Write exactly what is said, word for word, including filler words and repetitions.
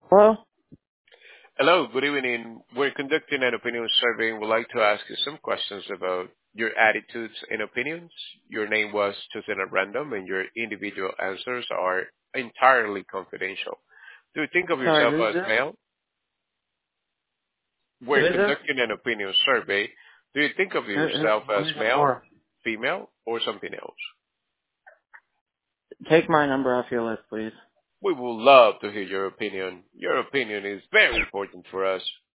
Well, Hello, good evening. We're conducting an opinion survey and would like to ask you some questions about your attitudes and opinions. Your name was chosen at random and your individual answers are entirely confidential. Do you think of sorry, yourself who's as this? male? Who We're is this? conducting an opinion survey. Do you think of Who, yourself who, as who's it male, for? female, or something else? Take my number off your list, please. We would love to hear your opinion. Your opinion is very important for us.